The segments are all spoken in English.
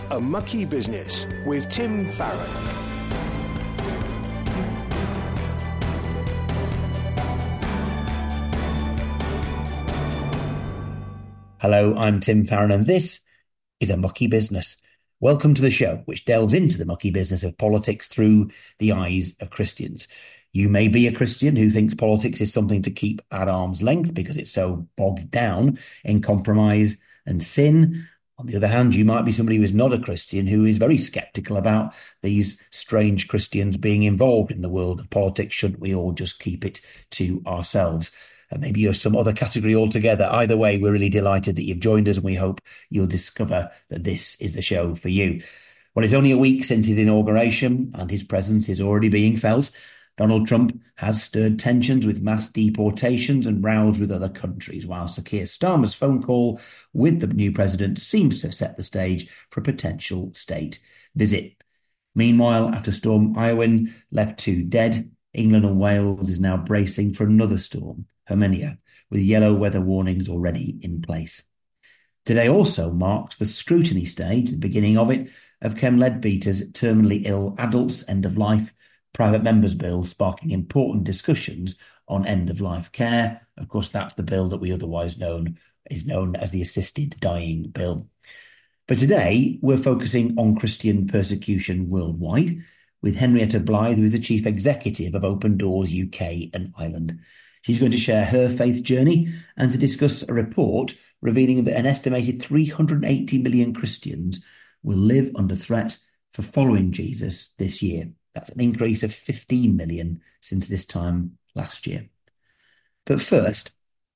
A Mucky Business with Tim Farron. Hello, I'm Tim Farron and this is A Mucky Business. Welcome to the show, which delves into the mucky business of politics through the eyes of Christians. You may be a Christian who thinks politics is something to keep at arm's length because it's so bogged down in compromise and sin. On the other hand, you might be somebody who is not a Christian who is very sceptical about these strange Christians being involved in the world of politics. Shouldn't we all just keep it to ourselves? Maybe you're some other category altogether. Either way, we're really delighted that you've joined us and we hope you'll discover that this is the show for you. Well, it's only a week since his inauguration and his presence is already being felt. Donald Trump has stirred tensions with mass deportations and rows with other countries, while Sir Keir Starmer's phone call with the new president seems to have set the stage for a potential state visit. Meanwhile, after Storm Iwan left 2 dead, England and Wales is now bracing for another storm, Herminia, with yellow weather warnings already in place. Today also marks the scrutiny stage, the beginning of it, of Ken Leadbeater's terminally ill adults end-of-life private members bill, sparking important discussions on end-of-life care. Of course, that's the bill that we otherwise known as the Assisted Dying Bill. But today, we're focusing on Christian persecution worldwide, with Henrietta Blyth, who is the Chief Executive of Open Doors UK and Ireland. She's going to share her faith journey and to discuss a report revealing that an estimated 380 million Christians will live under threat for following Jesus this year. That's an increase of 15 million since this time last year. But first,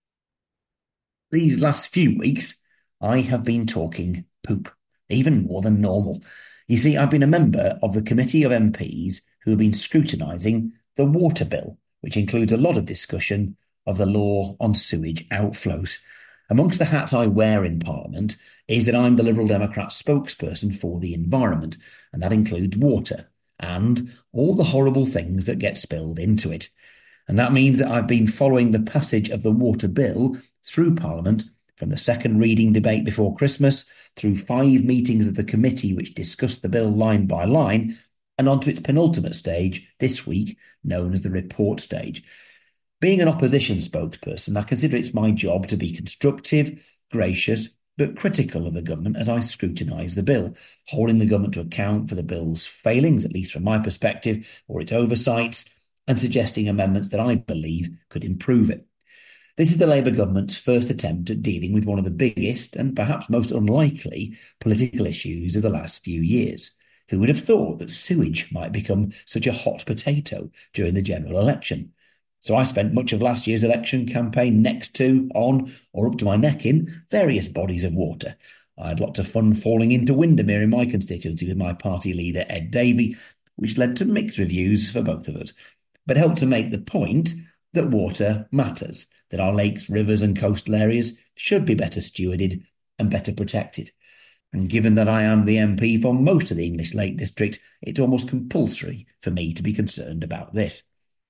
these last few weeks, I have been talking poop, even more than normal. You see, I've been a member of the committee of MPs who have been scrutinising the water bill, which includes a lot of discussion of the law on sewage outflows. Amongst the hats I wear in Parliament is that I'm the Liberal Democrat spokesperson for the environment, and that includes water and all the horrible things that get spilled into it. And that means that I've been following the passage of the water bill through Parliament from the second reading debate before Christmas, through 5 meetings of the committee which discussed the bill line by line, and on to its penultimate stage this week, known as the report stage. Being an opposition spokesperson, I consider it's my job to be constructive, gracious, but critical of the government as I scrutinise the bill, holding the government to account for the bill's failings, at least from my perspective, or its oversights, and suggesting amendments that I believe could improve it. This is the Labour government's first attempt at dealing with one of the biggest and perhaps most unlikely political issues of the last few years. Who would have thought that sewage might become such a hot potato during the general election? So I spent much of last year's election campaign next to, on, or up to my neck in various bodies of water. I had lots of fun falling into Windermere in my constituency with my party leader, Ed Davey, which led to mixed reviews for both of us, but helped to make the point that water matters, that our lakes, rivers and coastal areas should be better stewarded and better protected. And given that I am the MP for most of the English Lake District, it's almost compulsory for me to be concerned about this.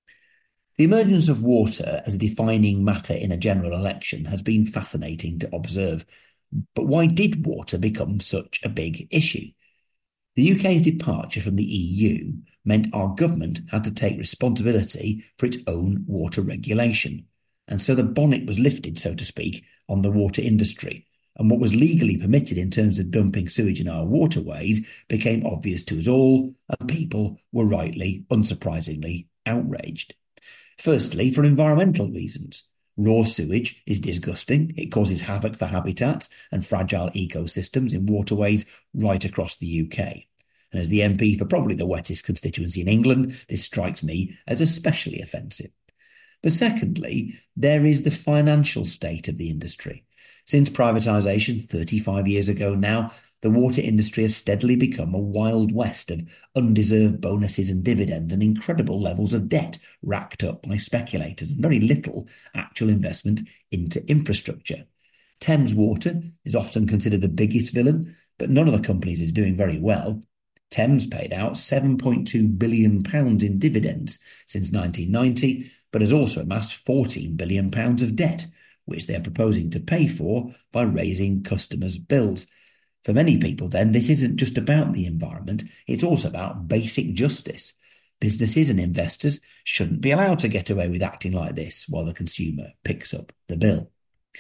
The emergence of water as a defining matter in a general election has been fascinating to observe. But why did water become such a big issue? The UK's departure from the EU meant our government had to take responsibility for its own water regulation. And so the bonnet was lifted, so to speak, on the water industry. And what was legally permitted in terms of dumping sewage in our waterways became obvious to us all, and people were rightly, unsurprisingly, outraged. Firstly, for environmental reasons. Raw sewage is disgusting. It causes havoc for habitats and fragile ecosystems in waterways right across the UK. And as the MP for probably the wettest constituency in England, this strikes me as especially offensive. But secondly, there is the financial state of the industry. Since privatisation 35 years ago now, the water industry has steadily become a wild west of undeserved bonuses and dividends and incredible levels of debt racked up by speculators and very little actual investment into infrastructure. Thames Water is often considered the biggest villain, but none of the companies is doing very well. Thames paid out £7.2 billion in dividends since 1990, but has also amassed £14 billion of debt, which they are proposing to pay for by raising customers' bills. For many people, then, this isn't just about the environment, it's also about basic justice. Businesses and investors shouldn't be allowed to get away with acting like this while the consumer picks up the bill.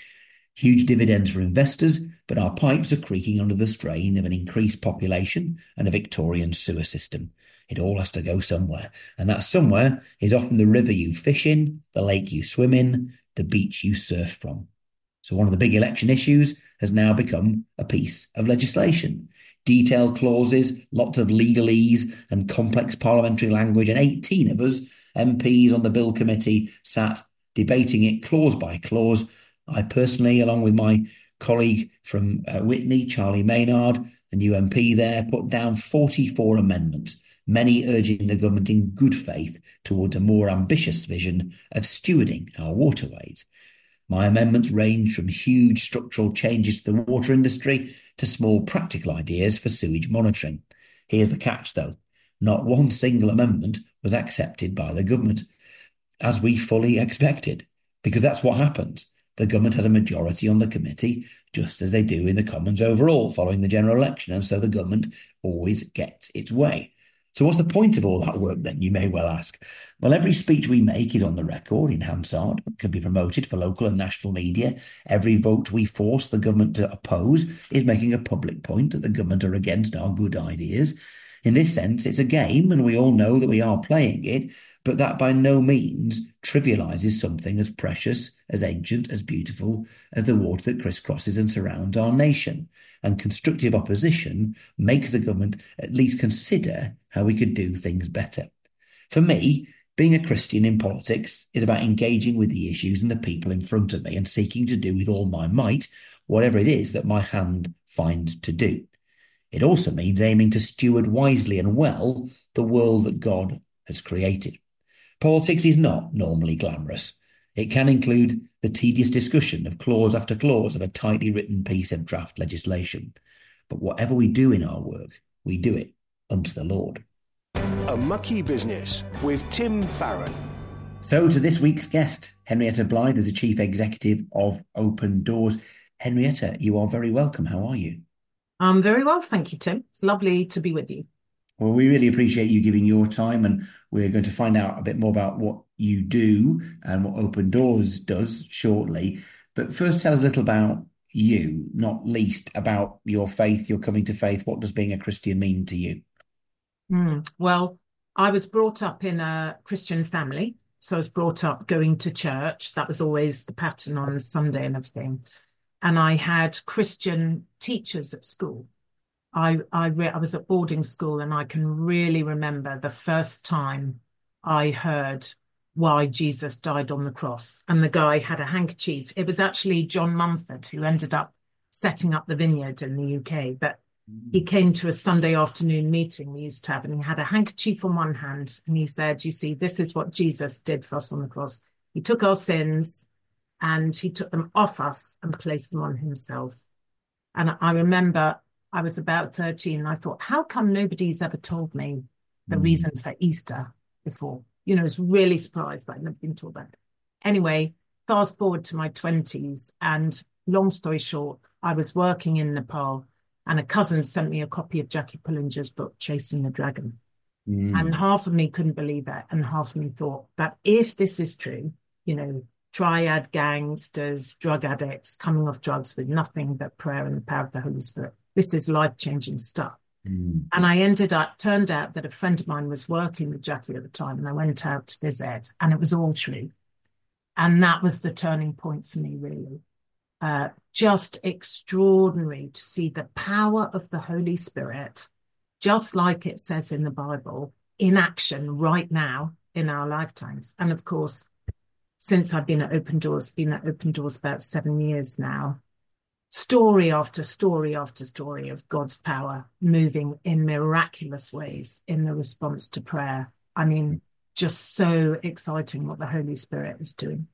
Huge dividends for investors, but our pipes are creaking under the strain of an increased population and a Victorian sewer system. It all has to go somewhere, and that somewhere is often the river you fish in, the lake you swim in, the beach you surf from. So one of the big election issues has now become a piece of legislation. Detailed clauses, lots of legalese and complex parliamentary language, and 18 of us, MPs on the Bill Committee, sat debating it clause by clause. I personally, along with my colleague from Witney, Charlie Maynard, the new MP there, put down 44 amendments, many urging the government in good faith towards a more ambitious vision of stewarding our waterways. My amendments range from huge structural changes to the water industry to small practical ideas for sewage monitoring. Here's the catch, though. Not one single amendment was accepted by the government, as we fully expected, because that's what happens. The government has a majority on the committee, just as they do in the Commons overall following the general election, and so the government always gets its way. So what's the point of all that work then, you may well ask? Well, every speech we make is on the record in Hansard, can be promoted for local and national media. Every vote we force the government to oppose is making a public point that the government are against our good ideas. In this sense, it's a game, and we all know that we are playing it, but that by no means trivialises something as precious, as ancient, as beautiful as the water that crisscrosses and surrounds our nation. And constructive opposition makes the government at least consider how we could do things better. For me, being a Christian in politics is about engaging with the issues and the people in front of me and seeking to do with all my might whatever it is that my hand finds to do. It also means aiming to steward wisely and well the world that God has created. Politics is not normally glamorous. It can include the tedious discussion of clause after clause of a tightly written piece of draft legislation. But whatever we do in our work, we do it unto the Lord. A Mucky Business with Tim Farron. So to this week's guest, Henrietta Blythe is the Chief Executive of Open Doors. Henrietta, you are very welcome. How are you? I'm very well, thank you, Tim. It's lovely to be with you. Well, we really appreciate you giving your time, and we're going to find out a bit more about what you do and what Open Doors does shortly. But first, tell us a little about you, not least about your faith, your coming to faith. What does being a Christian mean to you? Well, I was brought up in a Christian family. So I was brought up going to church. That was always the pattern on Sunday and everything. And I had Christian teachers at school. I was at boarding school, and I can really remember the first time I heard why Jesus died on the cross. And the guy had a handkerchief. It was actually John Mumford who ended up setting up the Vineyard in the UK. But he came to a Sunday afternoon meeting we used to have, and he had a handkerchief on one hand. And he said, you see, this is what Jesus did for us on the cross. He took our sins and he took them off us and placed them on himself. And I remember I was about 13 and I thought, how come nobody's ever told me the reason for Easter before? You know, I was really surprised that I'd never been told that. Anyway, fast forward to my 20s, and long story short, I was working in Nepal, and a cousin sent me a copy of Jackie Pullinger's book, Chasing the Dragon. And half of me couldn't believe it, and half of me thought that if this is true, you know, triad gangsters, drug addicts coming off drugs with nothing but prayer and the power of the Holy Spirit, this is life-changing stuff. And turned out that a friend of mine was working with Jackie at the time, and I went out to visit, and it was all true. And that was the turning point for me, really. Just extraordinary to see the power of the Holy Spirit, just like it says in the Bible, in action right now in our lifetimes. And of course, since I've been at Open Doors about 7 years now, story after story after story of God's power moving in miraculous ways in the response to prayer. I mean, just so exciting what the Holy Spirit is doing.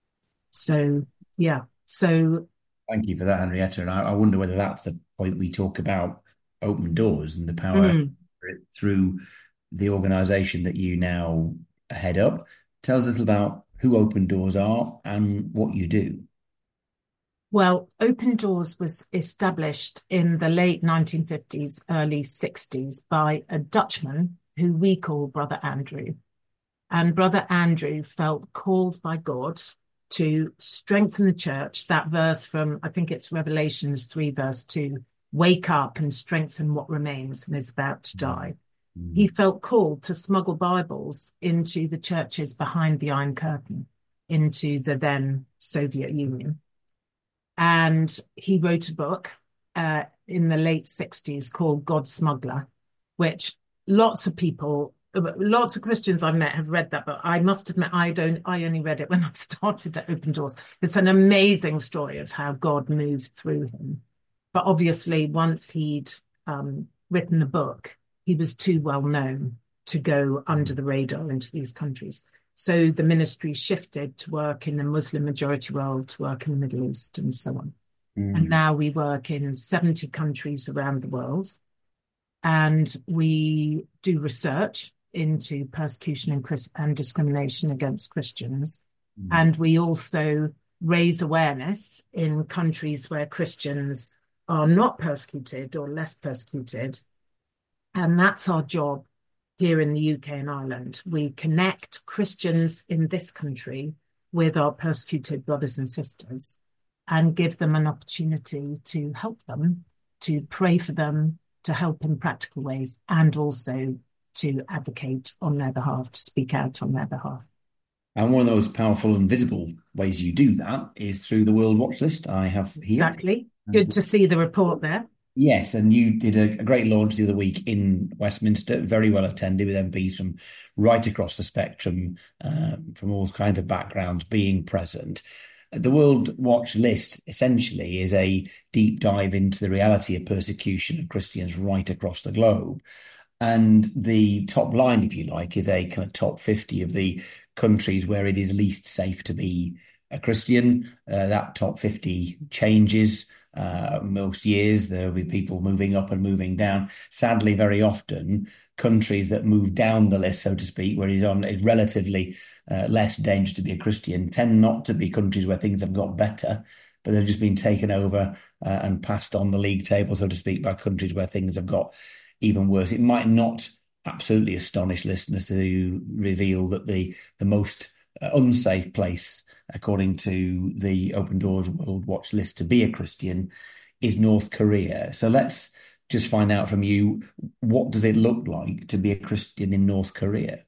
So, yeah. So thank you for that, Henrietta. And I wonder whether that's the point we talk about Open Doors and the power through the organisation that you now head up. Tell us a little about who Open Doors are and what you do. Well, Open Doors was established in the late 1950s, early 60s by a Dutchman who we call Brother Andrew. And Brother Andrew felt called by God to strengthen the church. That verse from, I think it's Revelations 3, verse 2, wake up and strengthen what remains and is about to die. He felt called to smuggle Bibles into the churches behind the Iron Curtain, into the then Soviet Union. And he wrote a book in the late 60s called God Smuggler, which lots of Christians I've met have read that book. I must admit, I only read it when I started at Open Doors. It's an amazing story of how God moved through him. But obviously, once he'd written the book, he was too well known to go under the radar into these countries. So the ministry shifted to work in the Muslim majority world, to work in the Middle East and so on. And now we work in 70 countries around the world. And we do research into persecution and discrimination against Christians. And we also raise awareness in countries where Christians are not persecuted or less persecuted. And that's our job here in the UK and Ireland. We connect Christians in this country with our persecuted brothers and sisters and give them an opportunity to help them, to pray for them, to help in practical ways, and also to advocate on their behalf, to speak out on their behalf. And one of those powerful and visible ways you do that is through the World Watch List I have here. Exactly. Good to see the report there. Yes, and you did a great launch the other week in Westminster, very well attended with MPs from right across the spectrum, from all kinds of backgrounds being present. The World Watch List essentially is a deep dive into the reality of persecution of Christians right across the globe. And the top line, if you like, is a kind of top 50 of the countries where it is least safe to be a Christian. That top 50 changes most years. There will be people moving up and moving down. Sadly, very often, countries that move down the list, so to speak, where it's on a relatively less danger to be a Christian, tend not to be countries where things have got better, but they've just been taken over and passed on the league table, so to speak, by countries where things have got even worse. It might not absolutely astonish listeners to reveal that the most unsafe place, according to the Open Doors World Watch List, to be a Christian is North Korea. So let's just find out from you, what does it look like to be a Christian in North Korea?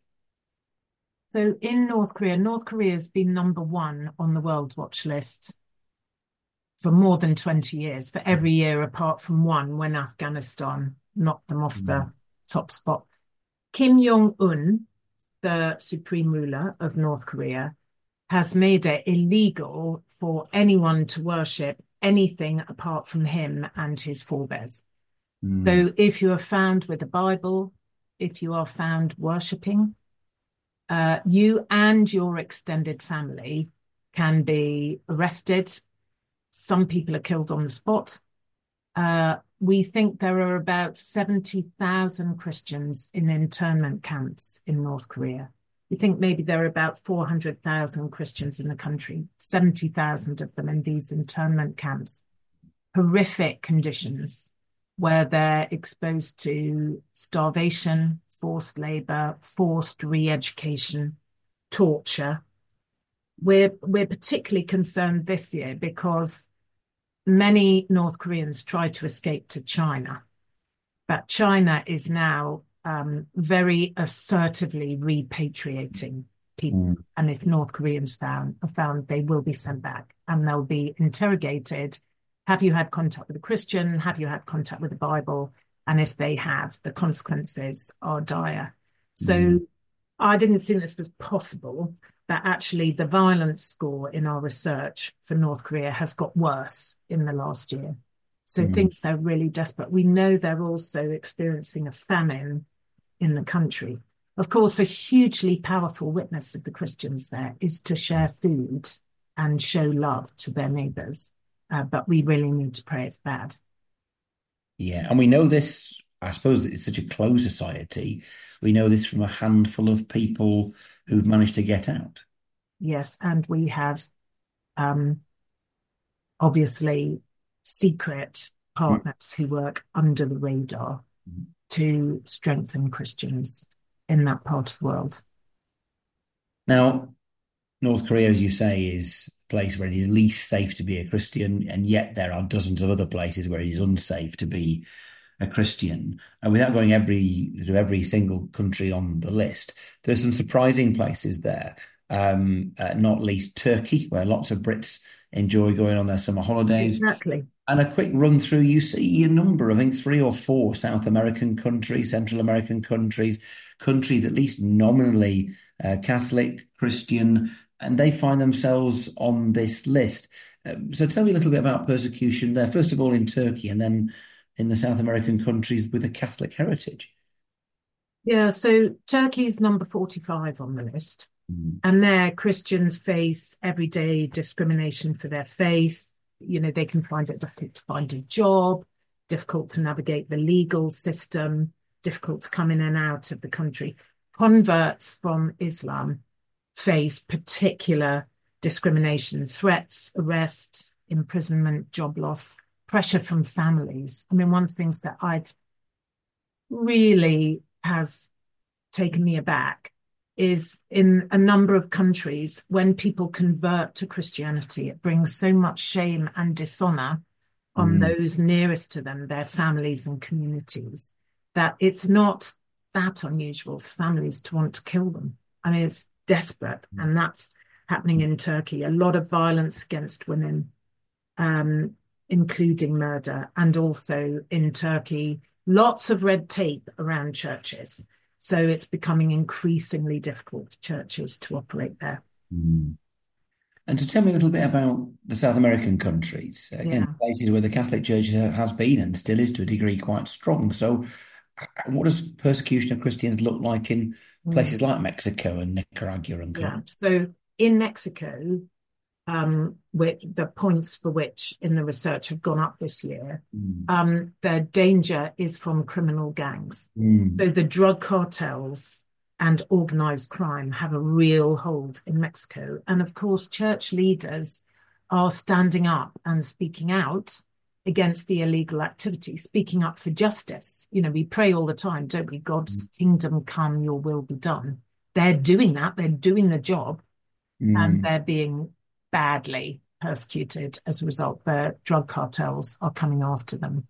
So in North Korea has been number one on the World Watch List for more than 20 years, for every year apart from one when Afghanistan knocked them off the top spot. Kim Jong-un, the supreme ruler of North Korea, has made it illegal for anyone to worship anything apart from him and his forebears. So if you are found with a Bible, if you are found worshipping, you and your extended family can be arrested. Some people are killed on the spot. We think there are about 70,000 Christians in internment camps in North Korea. We think maybe there are about 400,000 Christians in the country, 70,000 of them in these internment camps. Horrific conditions where they're exposed to starvation, forced labor, forced re-education, torture. We're particularly concerned this year because many North Koreans tried to escape to China, but China is now very assertively repatriating people. And if North Koreans are found, they will be sent back and they'll be interrogated. Have you had contact with a Christian? Have you had contact with the Bible? And if they have, the consequences are dire. So I didn't think this was possible, that actually the violence score in our research for North Korea has got worse in the last year. So things, they're really desperate. We know they're also experiencing a famine in the country. Of course, a hugely powerful witness of the Christians there is to share food and show love to their neighbours. But we really need to pray it's bad. Yeah, and we know this, I suppose it's such a closed society. We know this from a handful of people who've managed to get out. Yes, and we have obviously secret partners who work under the radar to strengthen Christians in that part of the world. Now, North Korea, as you say, is a place where it is least safe to be a Christian, and yet there are dozens of other places where it is unsafe to be a Christian. And without going through every single country on the list, there's some surprising places there. Not least Turkey, where lots of Brits enjoy going on their summer holidays. Exactly. And a quick run through, you see a number, I think 3 or 4 South American countries, Central American countries, at least nominally Catholic, Christian, and they find themselves on this list. So tell me a little bit about persecution there, first of all in Turkey and then in the South American countries with a Catholic heritage. Yeah, so Turkey's number 45 on the list. And there Christians face everyday discrimination for their faith. You know, they can find it difficult to find a job, difficult to navigate the legal system, difficult to come in and out of the country. Converts from Islam face particular discrimination, threats, arrest, imprisonment, job loss, pressure from families. I mean, one of the things that I've really has taken me aback is in a number of countries, when people convert to Christianity, it brings so much shame and dishonor on those nearest to them, their families and communities, that it's not that unusual for families to want to kill them. I mean, it's desperate. And that's happening in Turkey. A lot of violence against women, including murder. And also in Turkey, lots of red tape around churches. So it's becoming increasingly difficult for churches to operate there. And to tell me a little bit about the South American countries, again, places where the Catholic Church has been and still is to a degree quite strong. So what does persecution of Christians look like in places like Mexico and Nicaragua and Colombia? So in Mexico, with the points for which in the research have gone up this year, the danger is from criminal gangs. So the drug cartels and organized crime have a real hold in Mexico. And of course, church leaders are standing up and speaking out against the illegal activity, speaking up for justice. You know, we pray all the time, don't we? God's kingdom come, your will be done. They're doing that. They're doing the job and they're being badly persecuted as a result. The drug cartels are coming after them.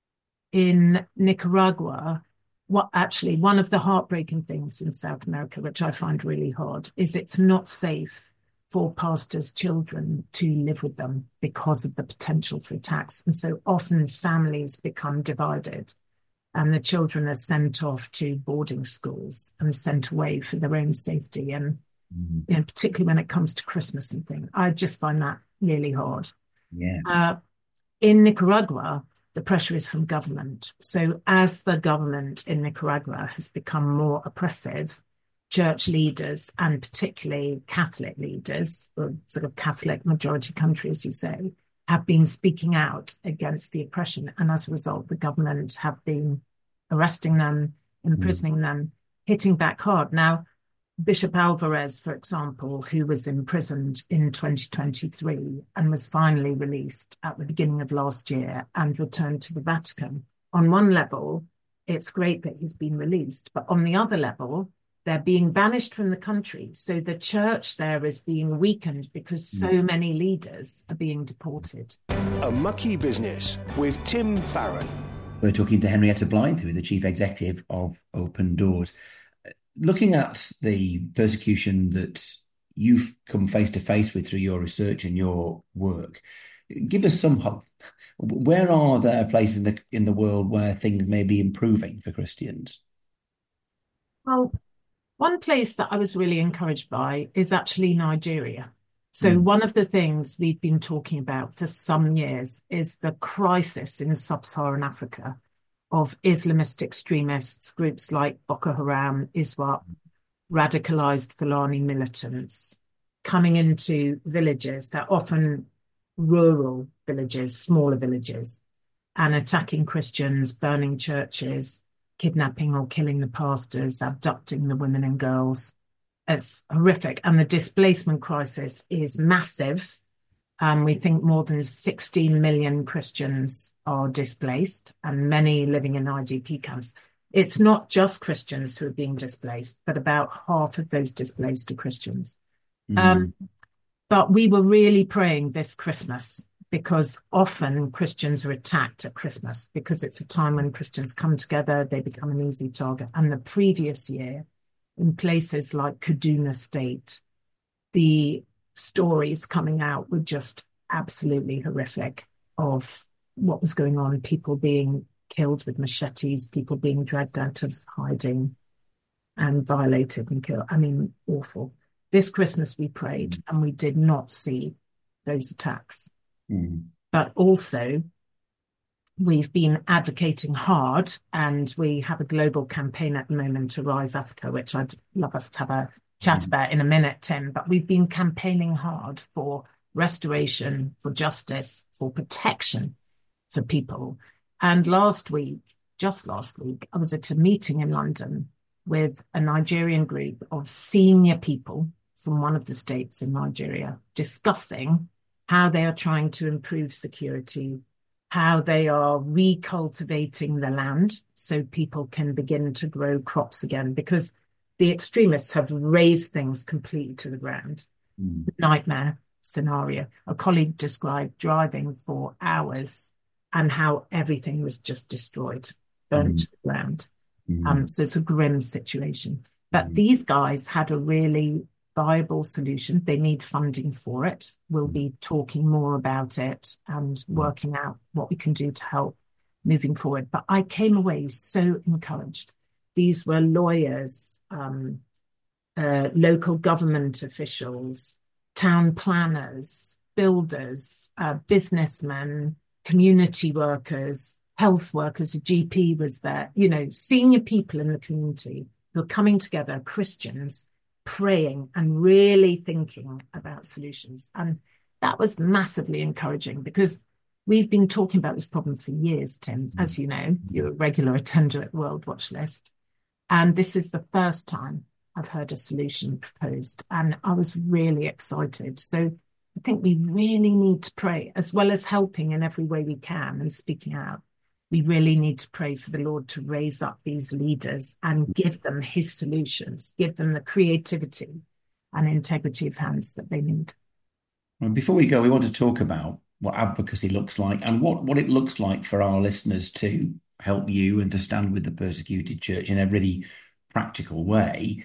In Nicaragua, one of the heartbreaking things in South America, which I find really hard, is it's not safe for pastors' children to live with them because of the potential for attacks. And so often families become divided and the children are sent off to boarding schools and sent away for their own safety. And you know, particularly when it comes to Christmas and things, I just find that really hard. In Nicaragua, the pressure is from government. So as the government in Nicaragua has become more oppressive, church leaders and particularly Catholic leaders, or sort of Catholic majority country, as you say, have been speaking out against the oppression. And as a result, the government have been arresting them, imprisoning them, hitting back hard. Now, Bishop Alvarez, for example, who was imprisoned in 2023 and was finally released at the beginning of last year and returned to the Vatican. On one level, it's great that he's been released, but on the other level, they're being banished from the country. So the church there is being weakened because so many leaders are being deported. A Mucky Business with Tim Farron. We're talking to Henrietta Blythe, who is the Chief Executive of Open Doors. Looking at the persecution that you've come face to face with through your research and your work, give us some hope. Where are there places in the world where things may be improving for Christians? Well, one place that I was really encouraged by is actually Nigeria. So one of the things we've been talking about for some years is the crisis in sub-Saharan Africa of Islamist extremists, groups like Boko Haram, ISWAP, radicalized Fulani militants coming into villages. They're often rural villages, smaller villages, and attacking Christians, burning churches, kidnapping or killing the pastors, abducting the women and girls. It's horrific. And the displacement crisis is massive. We think more than 16 million Christians are displaced and many living in IDP camps. It's not just Christians who are being displaced, but about half of those displaced are Christians. But we were really praying this Christmas because often Christians are attacked at Christmas because it's a time when Christians come together, they become an easy target. And the previous year, in places like Kaduna State, the stories coming out were just absolutely horrific of what was going on, people being killed with machetes, people being dragged out of hiding and violated and killed. I mean, awful. This Christmas we prayed and we did not see those attacks. But also we've been advocating hard, and we have a global campaign at the moment to Rise Africa, which I'd love us to have a chat about in a minute, Tim. But we've been campaigning hard for restoration, for justice, for protection for people. And just last week, I was at a meeting in London with a Nigerian group of senior people from one of the states in Nigeria discussing how they are trying to improve security, how they are recultivating the land so people can begin to grow crops again, because the extremists have razed things completely to the ground. Nightmare scenario. A colleague described driving for hours and how everything was just destroyed, burnt to the ground. So it's a grim situation. But these guys had a really viable solution. They need funding for it. We'll be talking more about it and working out what we can do to help moving forward. But I came away so encouraged. These were lawyers, local government officials, town planners, builders, businessmen, community workers, health workers, a GP was there, senior people in the community who are coming together, Christians, praying and really thinking about solutions. And that was massively encouraging because we've been talking about this problem for years, Tim. As you know, you're a regular attender at World Watch List. And this is the first time I've heard a solution proposed. And I was really excited. So I think we really need to pray, as well as helping in every way we can and speaking out. We really need to pray for the Lord to raise up these leaders and give them his solutions, give them the creativity and integrity of hands that they need. Well, before we go, we want to talk about what advocacy looks like and what it looks like for our listeners to help you and to stand with the persecuted church in a really practical way.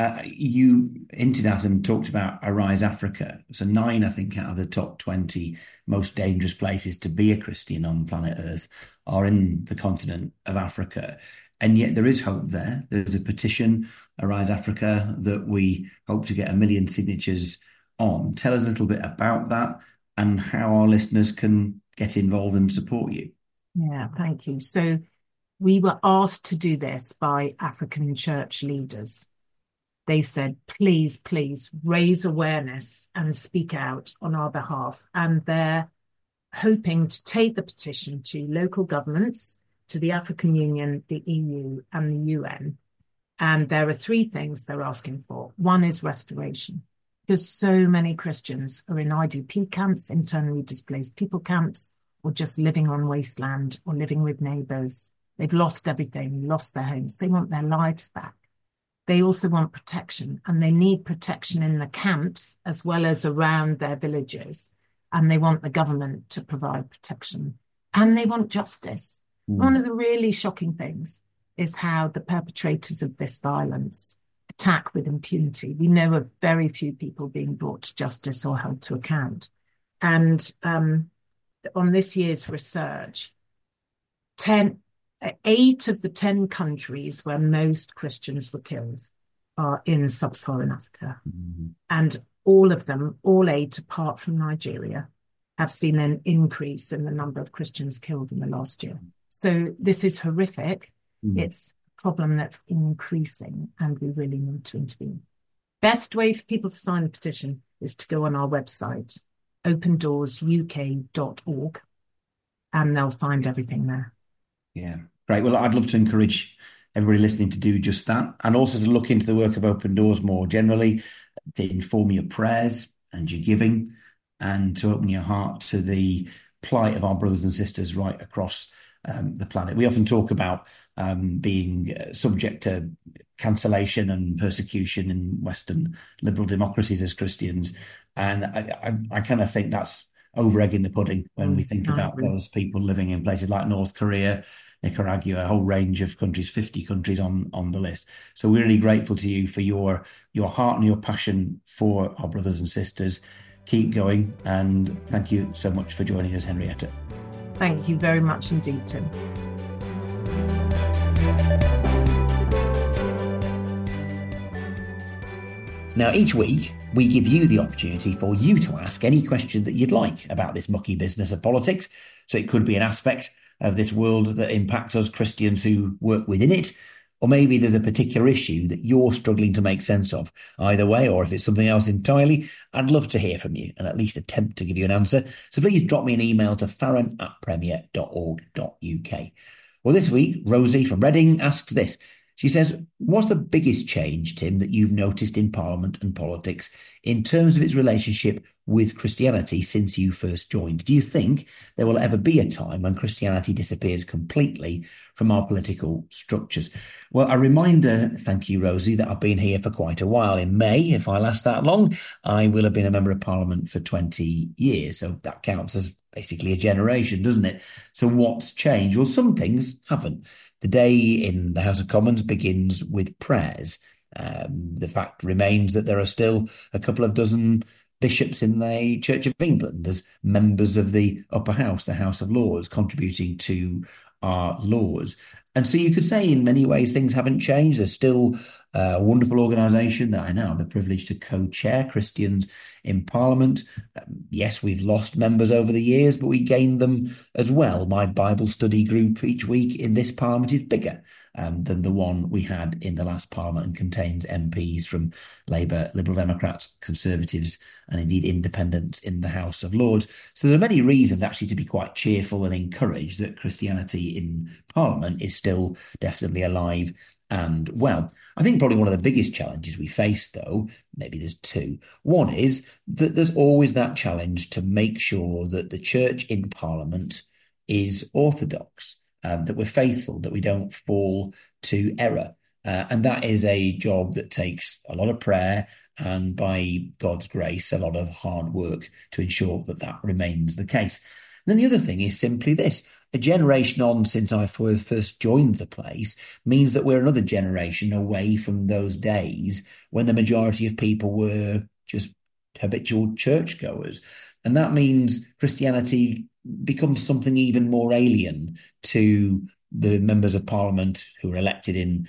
You hinted at and talked about Arise Africa. So 9, I think, out of the top 20 most dangerous places to be a Christian on planet Earth are in the continent of Africa. And yet there is hope there. There's a petition, Arise Africa, that we hope to get 1 million signatures on. Tell us a little bit about that and how our listeners can get involved and support you. Yeah, thank you. So we were asked to do this by African church leaders. They said, please raise awareness and speak out on our behalf. And they're hoping to take the petition to local governments, to the African Union, the EU and the UN. And there are 3 things they're asking for. One is restoration, because so many Christians are in IDP camps, internally displaced people camps, or just living on wasteland or living with neighbours. They've lost everything, lost their homes. They want their lives back. They also want protection, and they need protection in the camps as well as around their villages. And they want the government to provide protection, and they want justice. One of the really shocking things is how the perpetrators of this violence attack with impunity. We know of very few people being brought to justice or held to account. And on this year's research, 8 of the 10 countries where most Christians were killed are in sub-Saharan Africa. And all of them, all 8, apart from Nigeria, have seen an increase in the number of Christians killed in the last year. So this is horrific. It's a problem that's increasing, and we really need to intervene. Best way for people to sign the petition is to go on our website, opendoorsuk.org, and they'll find everything there. Yeah, great. Well, I'd love to encourage everybody listening to do just that, and also to look into the work of Open Doors more generally, to inform your prayers and your giving, and to open your heart to the plight of our brothers and sisters right across the planet. We often talk about being subject to cancellation and persecution in Western liberal democracies as Christians, and I kind of think that's over-egging the pudding when we think about those people living in places like North Korea, Nicaragua, a whole range of countries, 50 countries on the list. So we're really grateful to you for your heart and your passion for our brothers and sisters. Keep going, and thank you so much for joining us, Henrietta. Thank you very much indeed, Tim. Now, each week, we give you the opportunity for you to ask any question that you'd like about this mucky business of politics. So it could be an aspect of this world that impacts us Christians who work within it, or maybe there's a particular issue that you're struggling to make sense of. Either way, or if it's something else entirely, I'd love to hear from you and at least attempt to give you an answer. So please drop me an email to farron@premier.org.uk. Well, this week, Rosie from Reading asks this. She says, what's the biggest change, Tim, that you've noticed in Parliament and politics in terms of its relationship with Christianity since you first joined? Do you think there will ever be a time when Christianity disappears completely from our political structures? Well, a reminder, thank you, Rosie, that I've been here for quite a while. In May, if I last that long, I will have been a member of Parliament for 20 years. So that counts as basically a generation, doesn't it? So what's changed? Well, some things haven't. The day in the House of Commons begins with prayers. The fact remains that there are still a couple of dozen bishops in the Church of England as members of the upper house, the House of Lords, contributing to our laws. And so you could say in many ways things haven't changed. There's still a wonderful organisation that I now have the privilege to co-chair, Christians in Parliament. Yes, we've lost members over the years, but we gained them as well. My Bible study group each week in this Parliament is bigger than the one we had in the last Parliament, and contains MPs from Labour, Liberal Democrats, Conservatives, and indeed independents in the House of Lords. So there are many reasons actually to be quite cheerful and encouraged that Christianity in Parliament is still definitely alive and well. I think probably one of the biggest challenges we face, though, maybe there's two. One is that there's always that challenge to make sure that the church in Parliament is orthodox, that we're faithful, that we don't fall to error. And that is a job that takes a lot of prayer and, by God's grace, a lot of hard work to ensure that that remains the case. And then the other thing is simply this. A generation on since I first joined the place means that we're another generation away from those days when the majority of people were just habitual churchgoers. And that means Christianity becomes something even more alien to the members of Parliament who were elected in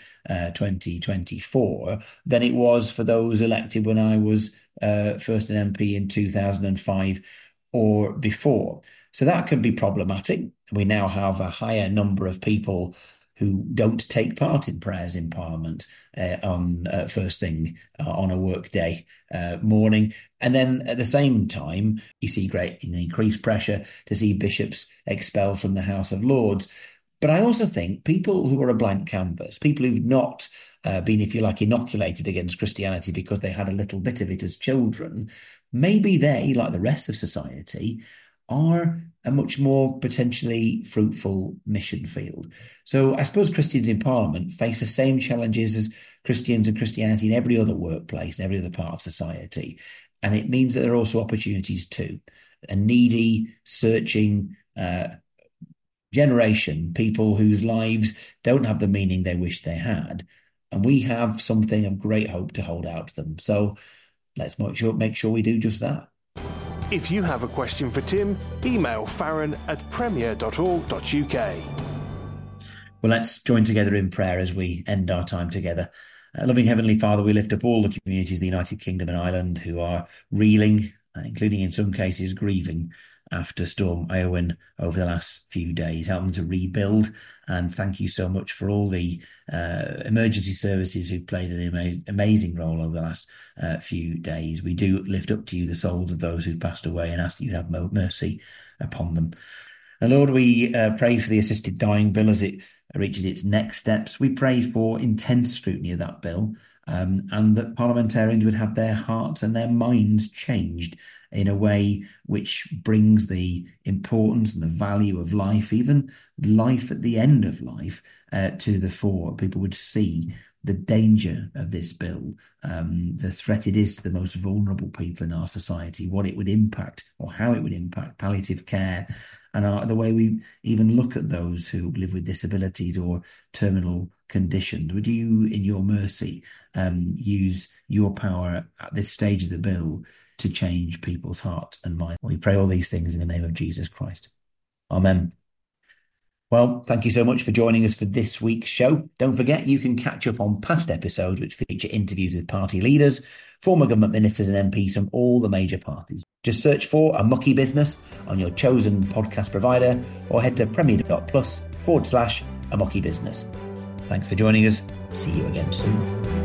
2024 than it was for those elected when I was first an MP in 2005 or before. So that can be problematic. We now have a higher number of people who don't take part in prayers in Parliament on first thing on a workday morning. And then at the same time, you see increased pressure to see bishops expelled from the House of Lords. But I also think people who are a blank canvas, people who've not been, if you like, inoculated against Christianity because they had a little bit of it as children, maybe they, like the rest of society, are a much more potentially fruitful mission field. So I suppose Christians in Parliament face the same challenges as Christians and Christianity in every other workplace, in every other part of society. And it means that there are also opportunities too. A needy, searching generation, people whose lives don't have the meaning they wish they had. And we have something of great hope to hold out to them. So let's make sure we do just that. If you have a question for Tim, email farron@premier.org.uk. Well, let's join together in prayer as we end our time together. Loving Heavenly Father, we lift up all the communities of the United Kingdom and Ireland who are reeling, including in some cases grieving, after Storm Eowyn over the last few days. Help them to rebuild. And thank you so much for all the emergency services who've played an amazing role over the last few days. We do lift up to you the souls of those who've passed away and ask that you have mercy upon them. And Lord, we pray for the assisted dying bill as it reaches its next steps. We pray for intense scrutiny of that bill, and that parliamentarians would have their hearts and their minds changed in a way which brings the importance and the value of life, even life at the end of life, to the fore. People would see the danger of this bill, the threat it is to the most vulnerable people in our society, what it would impact or how it would impact palliative care, and the way we even look at those who live with disabilities or terminal conditions. Would you, in your mercy, use your power at this stage of the bill to change people's heart and mind? We pray all these things in the name of Jesus Christ. Amen. Well, thank you so much for joining us for this week's show. Don't forget, you can catch up on past episodes which feature interviews with party leaders, former government ministers and MPs from all the major parties. Just search for A Mucky Business on your chosen podcast provider or head to premier.plus/A Mucky Business. Thanks for joining us. See you again soon.